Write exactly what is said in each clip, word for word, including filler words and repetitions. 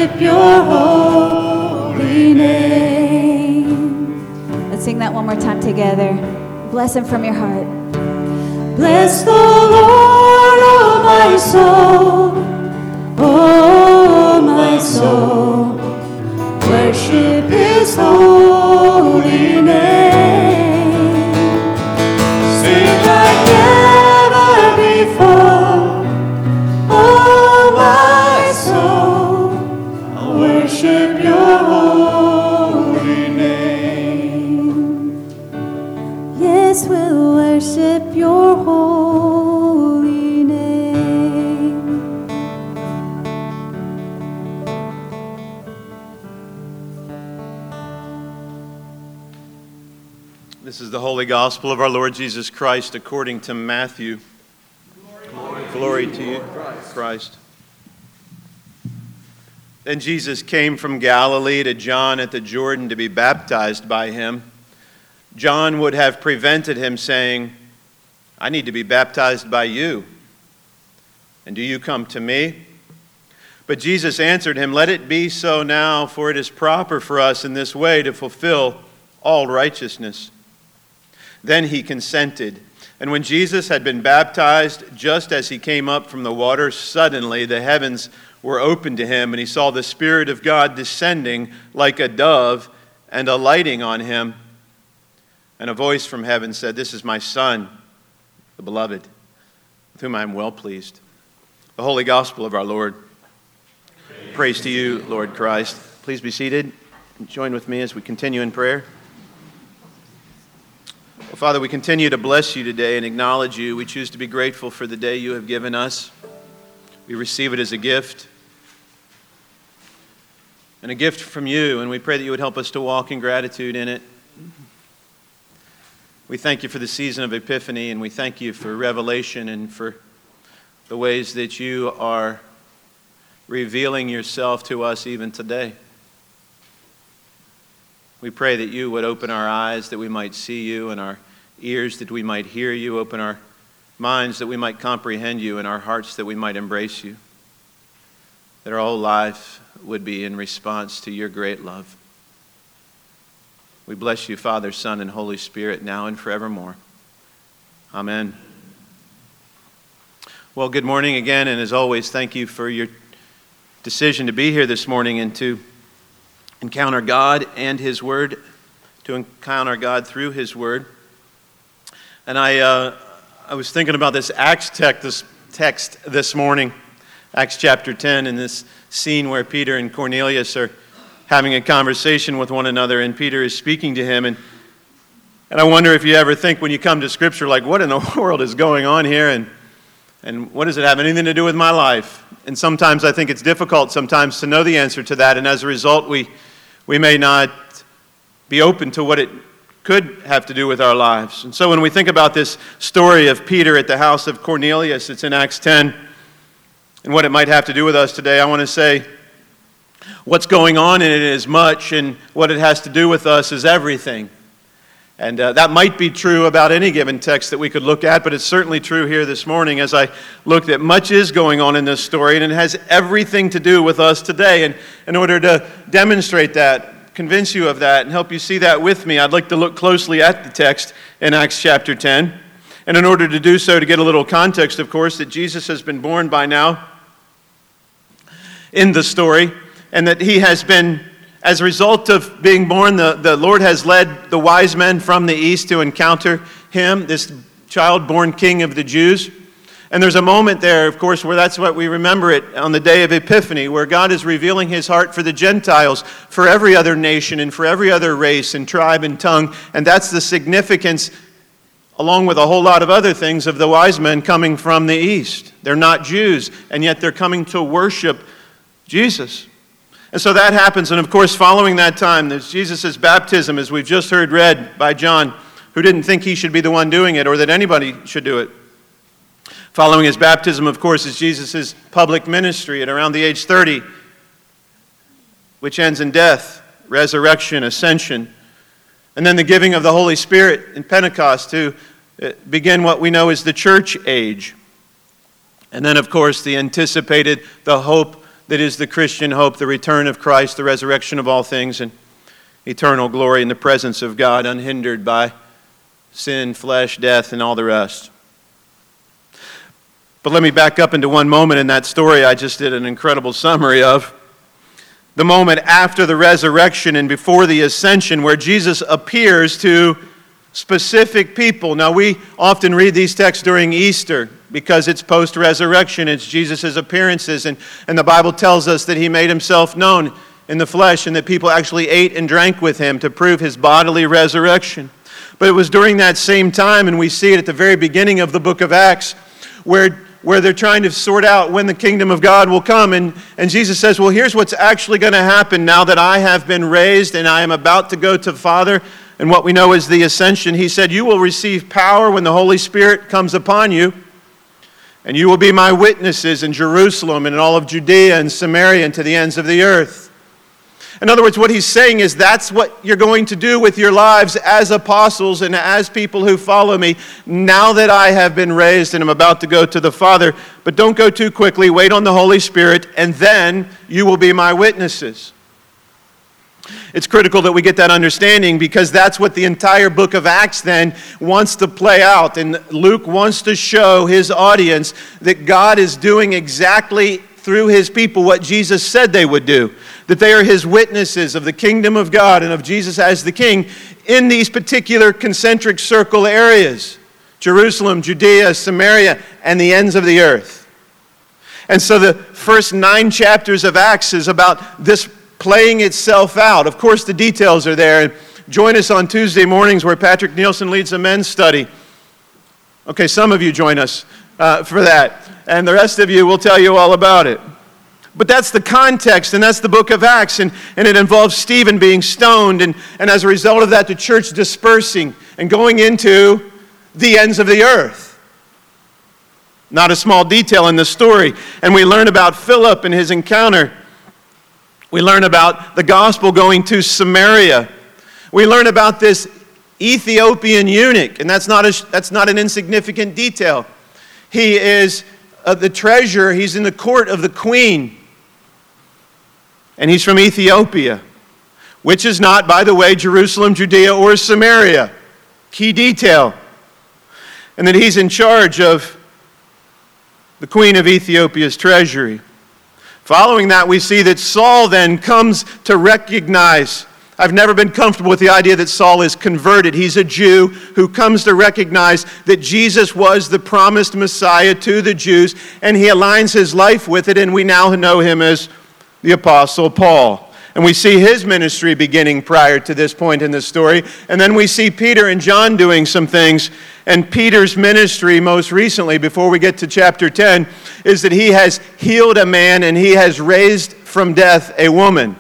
worship your holy name. Let's sing that one more time together. Bless him from your heart. Bless the Lord, oh my soul, oh my soul, worship his holy name. Sing like never before, oh my soul, I'll worship your holy name. Yes, we'll worship your holy name. This is the Holy Gospel of our Lord Jesus Christ according to Matthew. Glory, Glory to you, Christ. Then Jesus came from Galilee to John at the Jordan to be baptized by him. John would have prevented him, saying, I need to be baptized by you, and do you come to me? But Jesus answered him, let it be so now, for it is proper for us in this way to fulfill all righteousness. Then he consented. And when Jesus had been baptized, just as he came up from the water, suddenly the heavens were opened to him, and he saw the Spirit of God descending like a dove and alighting on him. And a voice from heaven said, this is my Son, the beloved, with whom I am well pleased. The Holy Gospel of our Lord. Praise, Praise to you, Lord Christ. Please be seated and join with me as we continue in prayer. Well, Father, we continue to bless you today and acknowledge you. We choose to be grateful for the day you have given us. We receive it as a gift, and a gift from you, and we pray that you would help us to walk in gratitude in it. We thank you for the season of Epiphany, and we thank you for revelation and for the ways that you are revealing yourself to us even today. We pray that you would open our eyes that we might see you, and our ears that we might hear you, open our minds that we might comprehend you, and our hearts that we might embrace you, that our whole life would be in response to your great love. We bless you, Father, Son, and Holy Spirit, now and forevermore. Amen. Well, good morning again, and as always, thank you for your decision to be here this morning and to encounter God and His Word, to encounter God through His Word. And I uh, I was thinking about this Acts text this, text this morning, Acts chapter ten, and this scene where Peter and Cornelius are having a conversation with one another, and Peter is speaking to him. And, and I wonder if you ever think when you come to Scripture, like, what in the world is going on here, and, and what does it have anything to do with my life? And sometimes I think it's difficult sometimes to know the answer to that, and as a result, we we may not be open to what it could have to do with our lives. And so when we think about this story of Peter at the house of Cornelius, it's in Acts ten, and what it might have to do with us today, I want to say what's going on in it is much, and what it has to do with us is everything. And uh, that might be true about any given text that we could look at, but it's certainly true here this morning as I looked at much is going on in this story, and it has everything to do with us today. And in order to demonstrate that, convince you of that, and help you see that with me, I'd like to look closely at the text in Acts chapter ten. And in order to do so, to get a little context, of course, that Jesus has been born by now in the story, and that he has been, as a result of being born, the, the Lord has led the wise men from the east to encounter him, this child born king of the Jews. And there's a moment there, of course, where that's what we remember it on the day of Epiphany, where God is revealing his heart for the Gentiles, for every other nation and for every other race and tribe and tongue. And that's the significance, along with a whole lot of other things, of the wise men coming from the east. They're not Jews, and yet they're coming to worship Jesus. And so that happens, and of course, following that time, there's Jesus' baptism, as we've just heard read by John, who didn't think he should be the one doing it or that anybody should do it. Following his baptism, of course, is Jesus' public ministry at around the age thirty, which ends in death, resurrection, ascension, and then the giving of the Holy Spirit in Pentecost to begin what we know as the church age. And then, of course, the anticipated, the hope that is the Christian hope, the return of Christ, the resurrection of all things, and eternal glory in the presence of God, unhindered by sin, flesh, death, and all the rest. But let me back up into one moment in that story I just did an incredible summary of. The moment after the resurrection and before the ascension, where Jesus appears to specific people. Now, we often read these texts during Easter because it's post-resurrection. It's Jesus' appearances, and, and the Bible tells us that he made himself known in the flesh and that people actually ate and drank with him to prove his bodily resurrection. But it was during that same time, and we see it at the very beginning of the book of Acts, where, where they're trying to sort out when the kingdom of God will come. And, and Jesus says, well, here's what's actually going to happen now that I have been raised and I am about to go to the Father. And what we know is the ascension. He said, you will receive power when the Holy Spirit comes upon you. And you will be my witnesses in Jerusalem and in all of Judea and Samaria and to the ends of the earth. In other words, what he's saying is that's what you're going to do with your lives as apostles and as people who follow me now that I have been raised and am about to go to the Father. But don't go too quickly. Wait on the Holy Spirit, and then you will be my witnesses. It's critical that we get that understanding because that's what the entire book of Acts then wants to play out. And Luke wants to show his audience that God is doing exactly through his people what Jesus said they would do. That they are his witnesses of the kingdom of God and of Jesus as the king in these particular concentric circle areas. Jerusalem, Judea, Samaria, and the ends of the earth. And so the first nine chapters of Acts is about this playing itself out. Of course, the details are there. Join us on Tuesday mornings where Patrick Nielsen leads a men's study. Okay, some of you join us uh, for that. And the rest of you will tell you all about it. But that's the context, and that's the book of Acts. And, and it involves Stephen being stoned. And, and as a result of that, the church dispersing and going into the ends of the earth. Not a small detail in the story. And we learn about Philip and his encounter. We learn about the gospel going to Samaria. We learn about this Ethiopian eunuch, and that's not a, that's not an insignificant detail. He is uh, the treasurer. He's in the court of the queen, and he's from Ethiopia, which is not, by the way, Jerusalem, Judea, or Samaria. Key detail. And that he's in charge of the queen of Ethiopia's treasury. Following that, we see that Saul then comes to recognize. I've never been comfortable with the idea that Saul is converted. He's a Jew who comes to recognize that Jesus was the promised Messiah to the Jews, and he aligns his life with it, and we now know him as the Apostle Paul. And we see his ministry beginning prior to this point in the story. And then we see Peter and John doing some things. And Peter's ministry most recently, before we get to chapter ten, is that he has healed a man and he has raised from death a woman.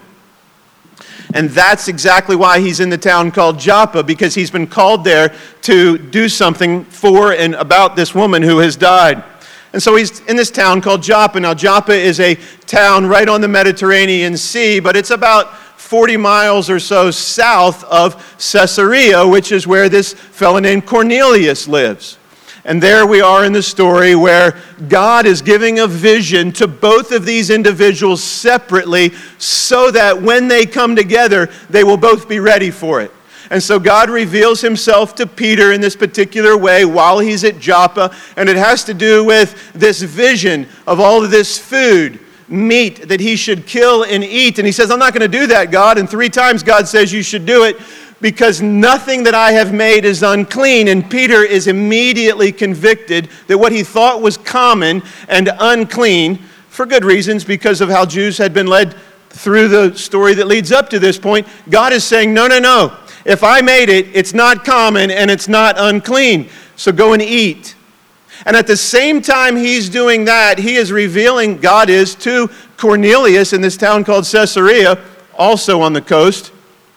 And that's exactly why he's in the town called Joppa, because he's been called there to do something for and about this woman who has died. And so he's in this town called Joppa. Now, Joppa is a town right on the Mediterranean Sea, but it's about forty miles or so south of Caesarea, which is where this fellow named Cornelius lives. And there we are in the story where God is giving a vision to both of these individuals separately so that when they come together, they will both be ready for it. And so God reveals himself to Peter in this particular way while he's at Joppa, and it has to do with this vision of all of this food, meat that he should kill and eat. And he says, I'm not going to do that, God. And three times God says you should do it because nothing that I have made is unclean. And Peter is immediately convicted that what he thought was common and unclean, for good reasons, because of how Jews had been led through the story that leads up to this point, God is saying, no, no, no. If I made it, it's not common and it's not unclean. So go and eat. And at the same time he's doing that, he is revealing, God is, to Cornelius in this town called Caesarea, also on the coast,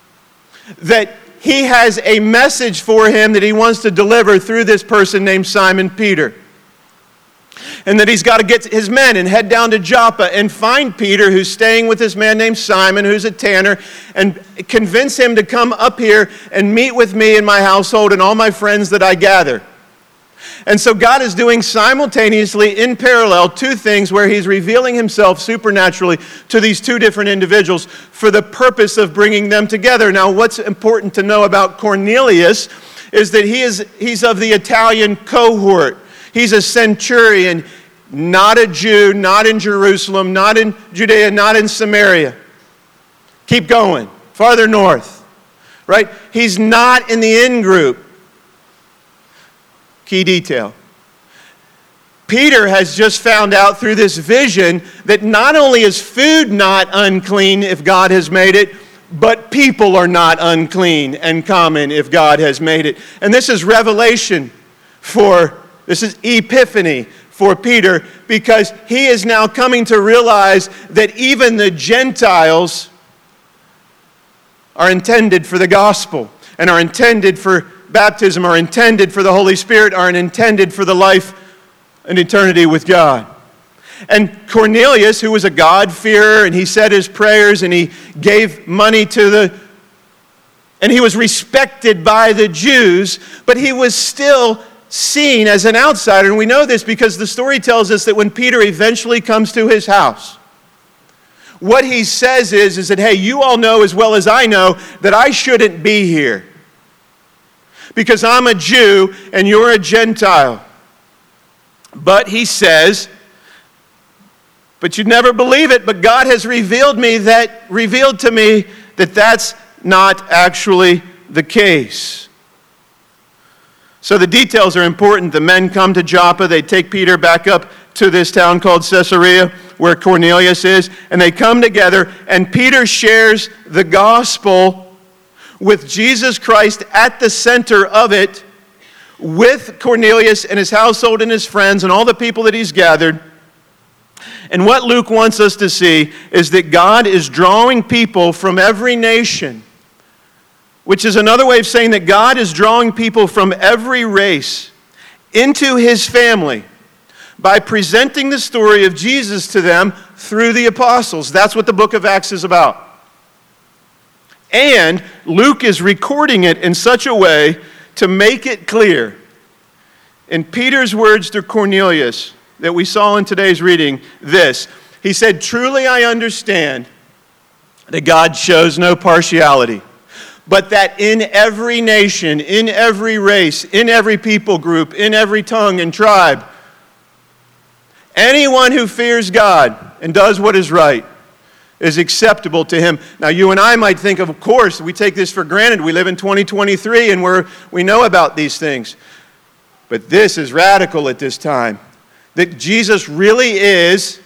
that he has a message for him that he wants to deliver through this person named Simon Peter. And that he's got to get his men and head down to Joppa and find Peter, who's staying with this man named Simon, who's a tanner, and convince him to come up here and meet with me in my household and all my friends that I gather. And so God is doing simultaneously, in parallel, two things where he's revealing himself supernaturally to these two different individuals for the purpose of bringing them together. Now, what's important to know about Cornelius is that he is he's of the Italian cohort. He's a centurion, not a Jew, not in Jerusalem, not in Judea, not in Samaria. Keep going, farther north, right? He's not in the in-group. Key detail. Peter has just found out through this vision that not only is food not unclean if God has made it, but people are not unclean and common if God has made it. And this is revelation for, this is epiphany for Peter, because he is now coming to realize that even the Gentiles are intended for the gospel and are intended for baptism, are intended for the Holy Spirit, are intended for the life and eternity with God. And Cornelius, who was a God-fearer, and he said his prayers, and he gave money to the, and he was respected by the Jews, but he was still seen as an outsider. And we know this because the story tells us that when Peter eventually comes to his house, what he says is, is that, hey, you all know as well as I know that I shouldn't be here, because I'm a Jew and you're a Gentile. But he says, but you'd never believe it, but God has revealed me that revealed to me that that's not actually the case. So the details are important. The men come to Joppa. They take Peter back up to this town called Caesarea, where Cornelius is, and they come together, and Peter shares the gospel with Jesus Christ at the center of it, with Cornelius and his household and his friends and all the people that he's gathered. And what Luke wants us to see is that God is drawing people from every nation, which is another way of saying that God is drawing people from every race into his family by presenting the story of Jesus to them through the apostles. That's what the book of Acts is about. And Luke is recording it in such a way to make it clear, in Peter's words to Cornelius that we saw in today's reading, this. He said, truly I understand that God shows no partiality, but that in every nation, in every race, in every people group, in every tongue and tribe, anyone who fears God and does what is right is acceptable to him. Now, you and I might think, of course, we take this for granted. We live in twenty twenty-three and we're, we know about these things. But this is radical at this time. That Jesus really is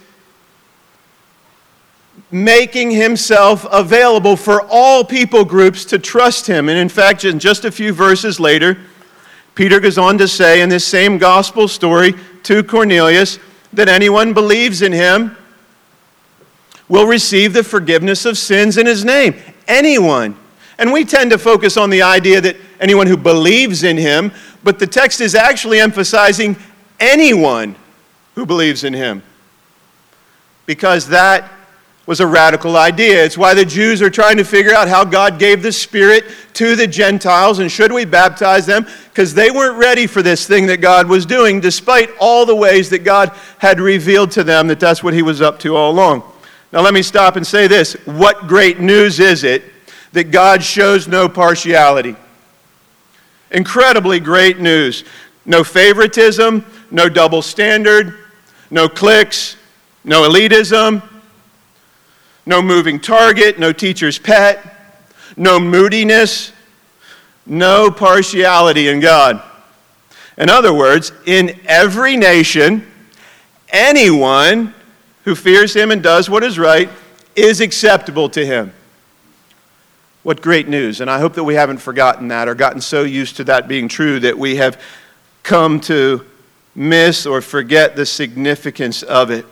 making himself available for all people groups to trust him. And in fact, in just a few verses later, Peter goes on to say in this same gospel story to Cornelius that anyone believes in him will receive the forgiveness of sins in his name. Anyone. And we tend to focus on the idea that anyone who believes in him, but the text is actually emphasizing anyone who believes in him, because that was a radical idea. It's why the Jews are trying to figure out how God gave the Spirit to the Gentiles, and should we baptize them? Because they weren't ready for this thing that God was doing, despite all the ways that God had revealed to them that that's what he was up to all along. Now let me stop and say this. What great news is it that God shows no partiality? Incredibly great news. No favoritism, no double standard, no cliques, no elitism, no moving target, no teacher's pet, no moodiness, no partiality in God. In other words, in every nation, anyone who fears him and does what is right is acceptable to him. What great news. And I hope that we haven't forgotten that or gotten so used to that being true that we have come to miss or forget the significance of it.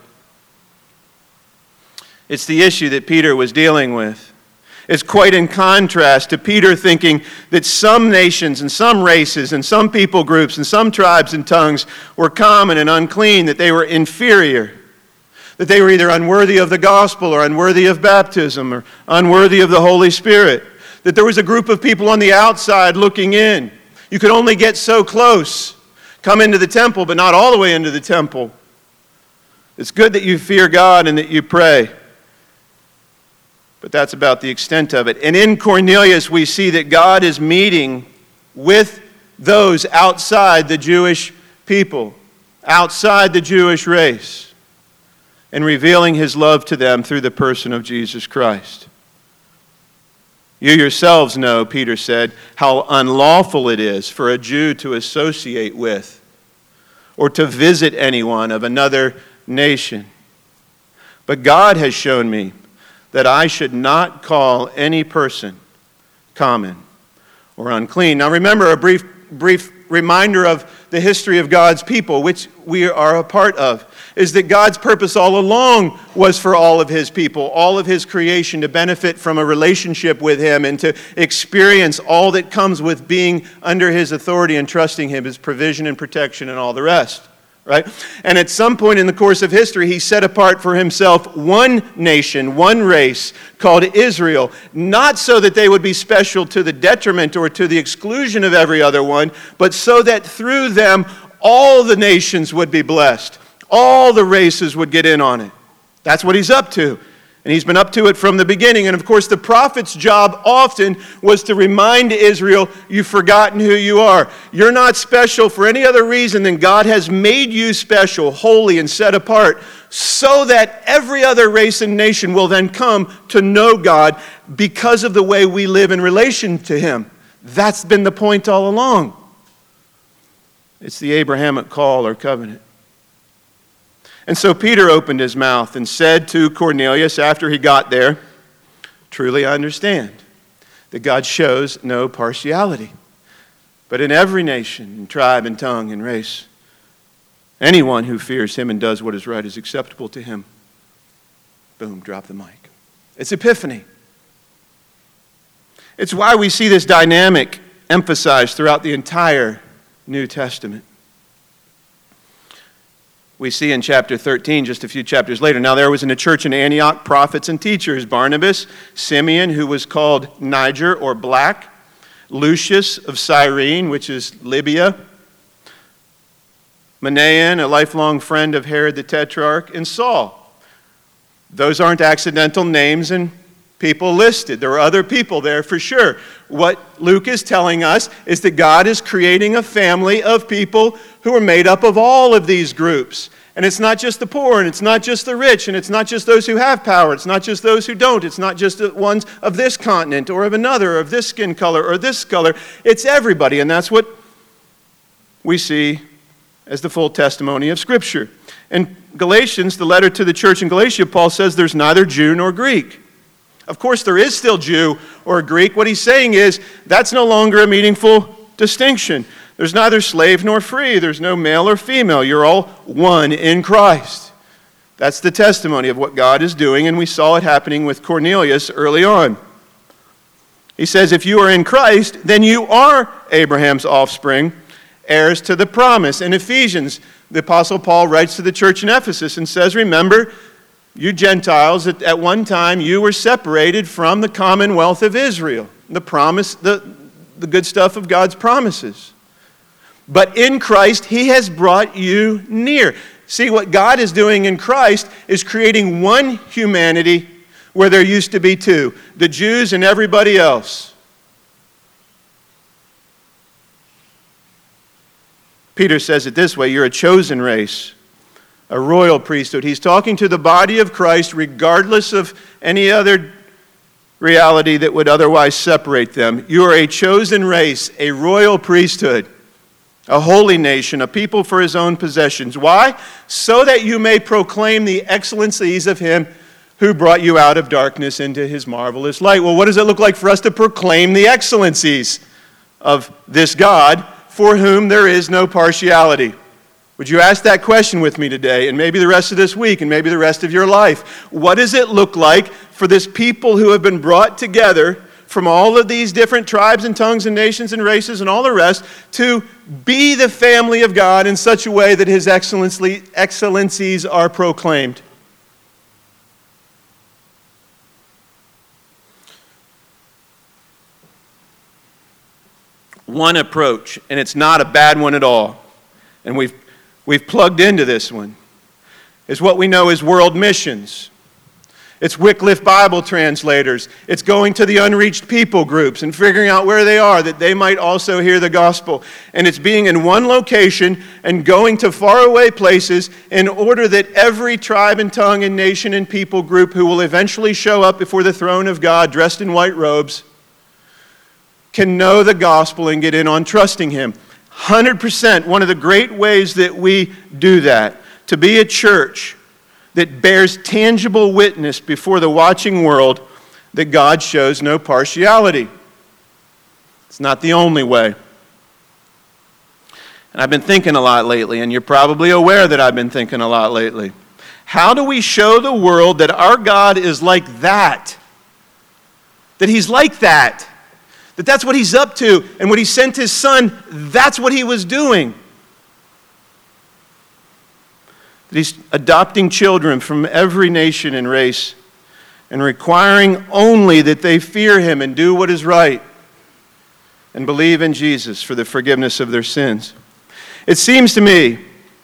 It's the issue that Peter was dealing with. It's quite in contrast to Peter thinking that some nations and some races and some people groups and some tribes and tongues were common and unclean, that they were inferior, that they were either unworthy of the gospel or unworthy of baptism or unworthy of the Holy Spirit, that there was a group of people on the outside looking in. You could only get so close, come into the temple, but not all the way into the temple. It's good that you fear God and that you pray. But that's about the extent of it. And in Cornelius, we see that God is meeting with those outside the Jewish people, outside the Jewish race, and revealing his love to them through the person of Jesus Christ. You yourselves know, Peter said, how unlawful it is for a Jew to associate with or to visit anyone of another nation. But God has shown me that I should not call any person common or unclean. Now remember a brief, brief reminder of the history of God's people, which we are a part of, is that God's purpose all along was for all of his people, all of his creation, to benefit from a relationship with him and to experience all that comes with being under his authority and trusting him, his provision and protection and all the rest. Right? And at some point in the course of history, he set apart for himself one nation, one race called Israel, not so that they would be special to the detriment or to the exclusion of every other one, but so that through them all the nations would be blessed. All the races would get in on it. That's what he's up to. And he's been up to it from the beginning. And of course, the prophet's job often was to remind Israel, you've forgotten who you are. You're not special for any other reason than God has made you special, holy, and set apart, so that every other race and nation will then come to know God because of the way we live in relation to him. That's been the point all along. It's the Abrahamic call or covenant. And so Peter opened his mouth and said to Cornelius after he got there, truly I understand that God shows no partiality, but in every nation and tribe and tongue and race, anyone who fears him and does what is right is acceptable to him. Boom, drop the mic. It's Epiphany. It's why we see this dynamic emphasized throughout the entire New Testament. We see in chapter thirteen, just a few chapters later, now there was in the church in Antioch prophets and teachers, Barnabas, Simeon, who was called Niger or Black, Lucius of Cyrene, which is Libya, Manaen, a lifelong friend of Herod the Tetrarch, and Saul. Those aren't accidental names and people listed. There are other people there for sure. What Luke is telling us is that God is creating a family of people who are made up of all of these groups. And it's not just the poor, and it's not just the rich, and it's not just those who have power, it's not just those who don't, it's not just the ones of this continent or of another, or of this skin color or this color. It's everybody, and that's what we see as the full testimony of Scripture. In Galatians, the letter to the church in Galatia, Paul says there's neither Jew nor Greek. Of course, there is still Jew or Greek. What he's saying is that's no longer a meaningful distinction. There's neither slave nor free. There's no male or female. You're all one in Christ. That's the testimony of what God is doing, and we saw it happening with Cornelius early on. He says, if you are in Christ, then you are Abraham's offspring, heirs to the promise. In Ephesians, the Apostle Paul writes to the church in Ephesus and says, remember, you Gentiles, at, at one time you were separated from the commonwealth of Israel, the promise, the, the good stuff of God's promises. But in Christ, he has brought you near. See, what God is doing in Christ is creating one humanity where there used to be two, the Jews and everybody else. Peter says it this way, you're a chosen race, a royal priesthood. He's talking to the body of Christ regardless of any other reality that would otherwise separate them. You are a chosen race, a royal priesthood, a holy nation, a people for his own possessions. Why? So that you may proclaim the excellencies of him who brought you out of darkness into his marvelous light. Well, what does it look like for us to proclaim the excellencies of this God for whom there is no partiality? Would you ask that question with me today, and maybe the rest of this week, and maybe the rest of your life? What does it look like for this people who have been brought together from all of these different tribes and tongues and nations and races and all the rest to be the family of God in such a way that his excellencies are proclaimed? One approach, and it's not a bad one at all, and we've, we've plugged into this one, is what we know as world missions. It's Wycliffe Bible translators. It's going to the unreached people groups and figuring out where they are, that they might also hear the gospel. And it's being in one location and going to faraway places in order that every tribe and tongue and nation and people group who will eventually show up before the throne of God dressed in white robes can know the gospel and get in on trusting Him. one hundred percent one of the great ways that we do that, to be a church that bears tangible witness before the watching world that God shows no partiality. It's not the only way. And I've been thinking a lot lately, and you're probably aware that I've been thinking a lot lately. How do we show the world that our God is like that? That He's like that? That that's what He's up to, and when He sent His Son, that's what He was doing. That He's adopting children from every nation and race and requiring only that they fear Him and do what is right and believe in Jesus for the forgiveness of their sins. It seems to me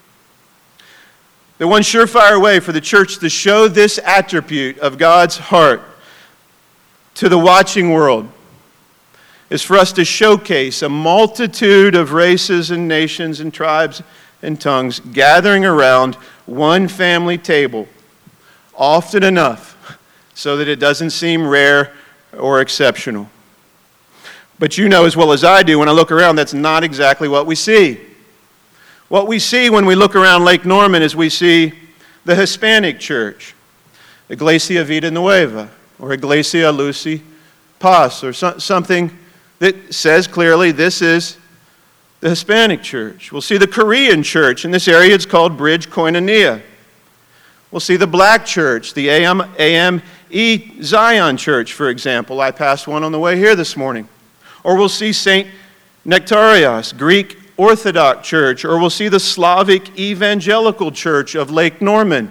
that one surefire way for the church to show this attribute of God's heart to the watching world is for us to showcase a multitude of races and nations and tribes and tongues gathering around one family table often enough so that it doesn't seem rare or exceptional. But you know as well as I do, when I look around, that's not exactly what we see. What we see when we look around Lake Norman is we see the Hispanic church, Iglesia Vida Nueva, or Iglesia Lucy Paz, or so, something that says clearly this is the Hispanic church. We'll see the Korean church. In this area, it's called Bridge Koinonia. We'll see the black church, the A M E Zion Church, for example. I passed one on the way here this morning. Or we'll see Saint Nectarios, Greek Orthodox Church. Or we'll see the Slavic Evangelical Church of Lake Norman.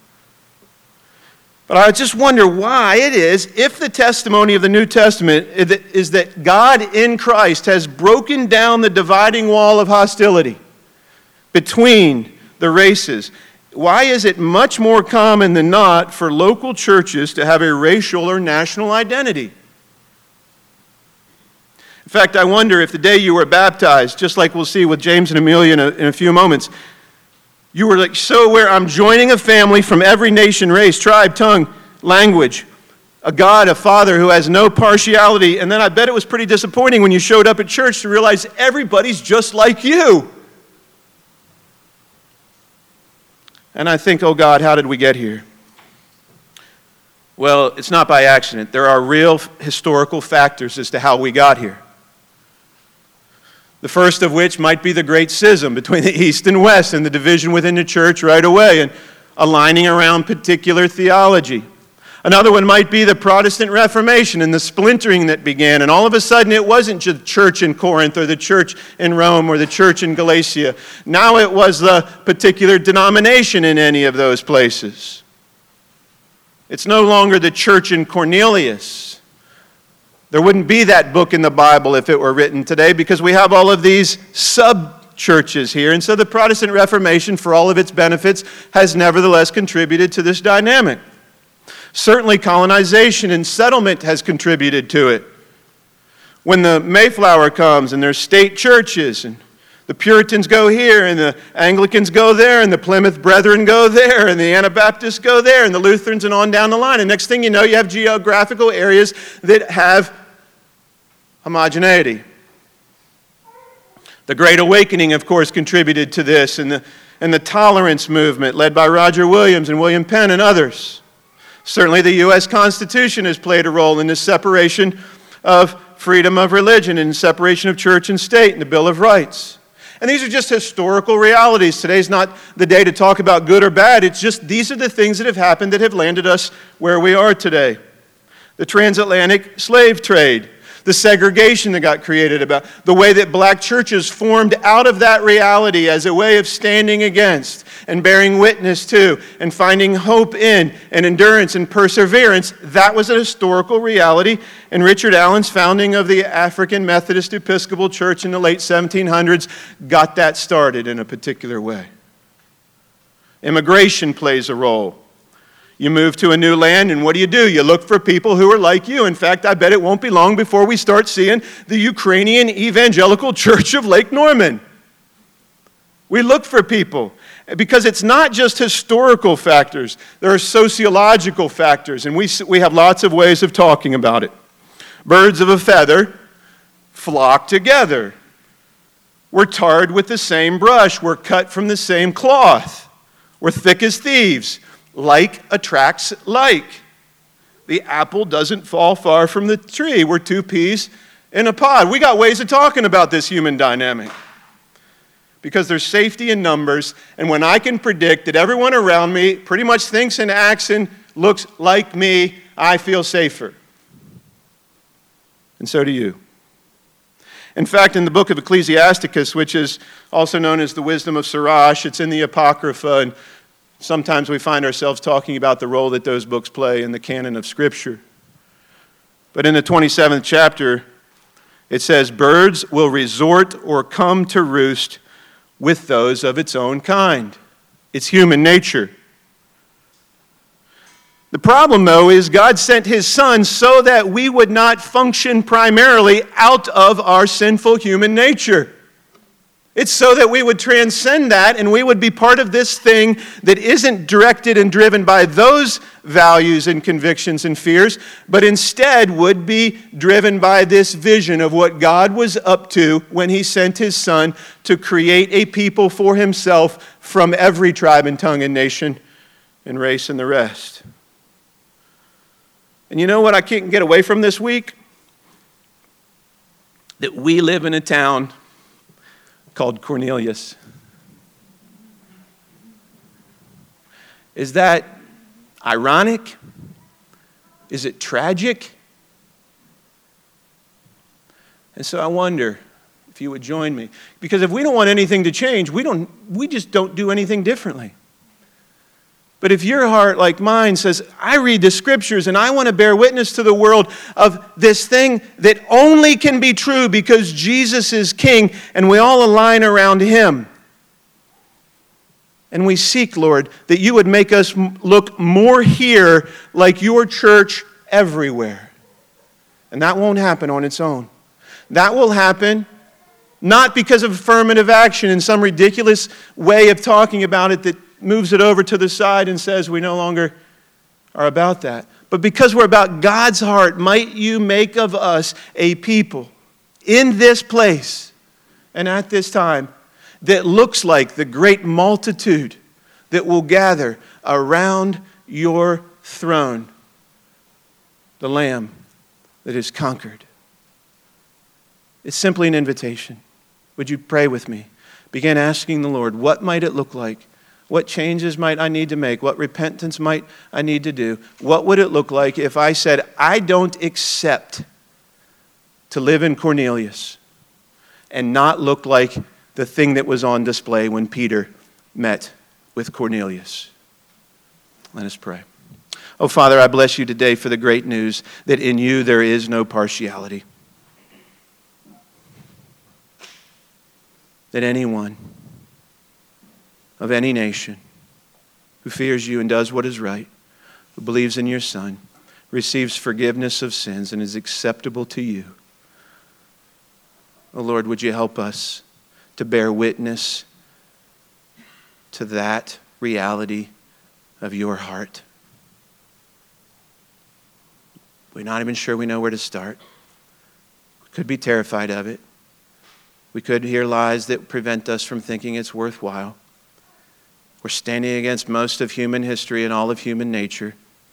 But I just wonder why it is, if the testimony of the New Testament is that God in Christ has broken down the dividing wall of hostility between the races, why is it much more common than not for local churches to have a racial or national identity? In fact, I wonder if the day you were baptized, just like we'll see with James and Amelia in a, in a few moments, you were like so aware, I'm joining a family from every nation, race, tribe, tongue, language, a God, a Father who has no partiality. And then I bet it was pretty disappointing when you showed up at church to realize everybody's just like you. And I think, oh God, how did we get here? Well, it's not by accident. There are real historical factors as to how we got here. The first of which might be the great schism between the East and West and the division within the church right away and aligning around particular theology. Another one might be the Protestant Reformation and the splintering that began. And all of a sudden it wasn't just the church in Corinth or the church in Rome or the church in Galatia. Now it was the particular denomination in any of those places. It's no longer the church in Cornelius. There wouldn't be that book in the Bible if it were written today because we have all of these sub-churches here. And so the Protestant Reformation, for all of its benefits, has nevertheless contributed to this dynamic. Certainly colonization and settlement has contributed to it. When the Mayflower comes and there's state churches and the Puritans go here and the Anglicans go there and the Plymouth Brethren go there and the Anabaptists go there and the Lutherans and on down the line. And next thing you know, you have geographical areas that have homogeneity. The Great Awakening, of course, contributed to this, and the, and the tolerance movement led by Roger Williams and William Penn and others. Certainly the U S Constitution has played a role in this separation of freedom of religion and separation of church and state and the Bill of Rights. And these are just historical realities. Today's not the day to talk about good or bad. It's just these are the things that have happened that have landed us where we are today. The transatlantic slave trade, the segregation that got created, about the way that black churches formed out of that reality as a way of standing against. and bearing witness to and finding hope in and endurance and perseverance. That was a historical reality. And Richard Allen's founding of the African Methodist Episcopal Church in the late seventeen hundreds got that started in a particular way. Immigration plays a role. You move to a new land, and what do you do? You look for people who are like you. In fact, I bet it won't be long before we start seeing the Ukrainian Evangelical Church of Lake Norman. We look for people because it's not just historical factors. There are sociological factors, and we, we have lots of ways of talking about it. Birds of a feather flock together. We're tarred with the same brush. We're cut from the same cloth. We're thick as thieves. Like attracts like. The apple doesn't fall far from the tree. We're two peas in a pod. We got ways of talking about this human dynamic. Because there's safety in numbers, and when I can predict that everyone around me pretty much thinks and acts and looks like me, I feel safer. And so do you. In fact, in the book of Ecclesiasticus, which is also known as the Wisdom of Sirach, it's in the Apocrypha, and sometimes we find ourselves talking about the role that those books play in the canon of Scripture. But in the twenty-seventh chapter, it says, birds will resort or come to roost with those of its own kind. It's human nature. The problem, though, is God sent His Son so that we would not function primarily out of our sinful human nature. It's so that we would transcend that and we would be part of this thing that isn't directed and driven by those values and convictions and fears, but instead would be driven by this vision of what God was up to when He sent His Son to create a people for Himself from every tribe and tongue and nation and race and the rest. And you know what I can't get away from this week? That we live in a town called Cornelius. Is that ironic? Is it tragic? And so I wonder if you would join me. Because if we don't want anything to change, we don't we just don't do anything differently. But if your heart, like mine, says, I read the Scriptures and I want to bear witness to the world of this thing that only can be true because Jesus is King and we all align around Him. And we seek, Lord, that you would make us look more here like your church everywhere. And that won't happen on its own. That will happen not because of affirmative action in some ridiculous way of talking about it that moves it over to the side and says we no longer are about that. But because we're about God's heart, might you make of us a people in this place and at this time that looks like the great multitude that will gather around your throne, the Lamb that is conquered. It's simply an invitation. Would you pray with me? Begin asking the Lord, what might it look like? What changes might I need to make? What repentance might I need to do? What would it look like if I said, I don't accept to live in Cornelius and not look like the thing that was on display when Peter met with Cornelius? Let us pray. Oh, Father, I bless you today for the great news that in you there is no partiality. That anyone of any nation who fears you and does what is right, who believes in your Son, receives forgiveness of sins and is acceptable to you. Oh Lord, would you help us to bear witness to that reality of your heart? We're not even sure we know where to start. We could be terrified of it. We could hear lies that prevent us from thinking it's worthwhile. We're standing against most of human history and all of human nature.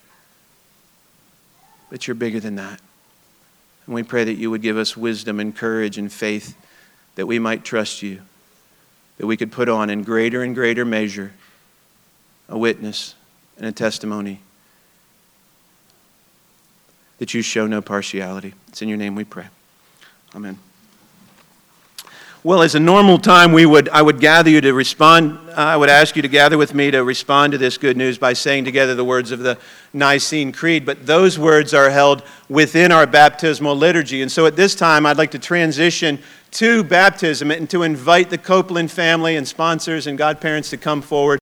But you're bigger than that. And we pray that you would give us wisdom and courage and faith that we might trust you, that we could put on in greater and greater measure a witness and a testimony that you show no partiality. It's in your name we pray. Amen. Well, as a normal time, we would I would gather you to respond. Uh, I would ask you to gather with me to respond to this good news by saying together the words of the Nicene Creed. But those words are held within our baptismal liturgy. And so at this time, I'd like to transition to baptism and to invite the Copeland family and sponsors and godparents to come forward